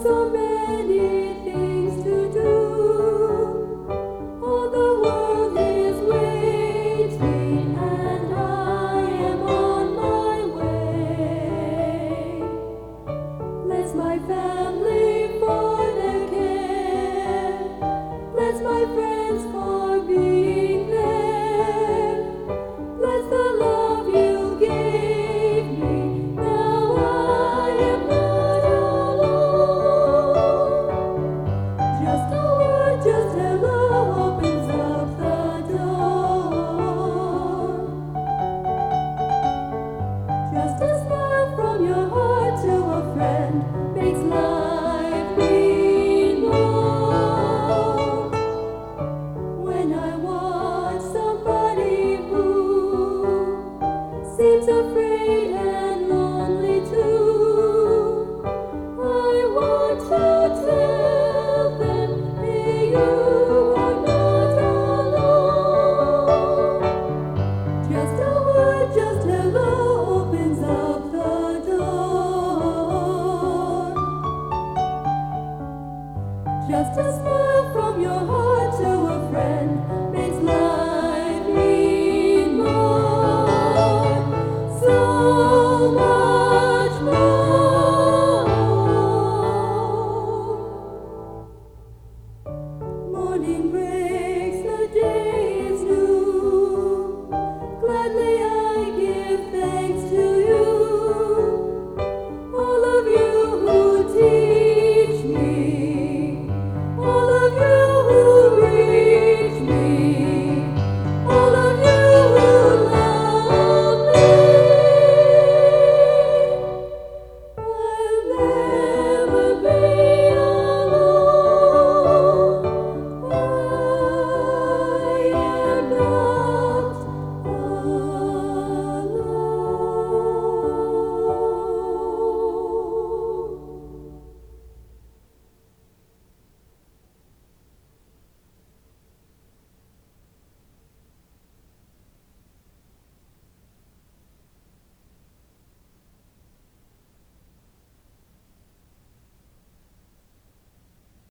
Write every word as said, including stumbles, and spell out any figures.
so many things to do. All the world is waiting, and I am on my way. Bless my family for their care. Bless my friends for being there. Bless the love you gave me. Now I am not alone. Just a word, just hello opens up the door. Just a smile from your heart to a friend makes life mean more. When I watch somebody who seems afraid and lonely too, I want to tell them, hey, you are not alone. Just a word, just hello opens up the door. Just a smile from your heart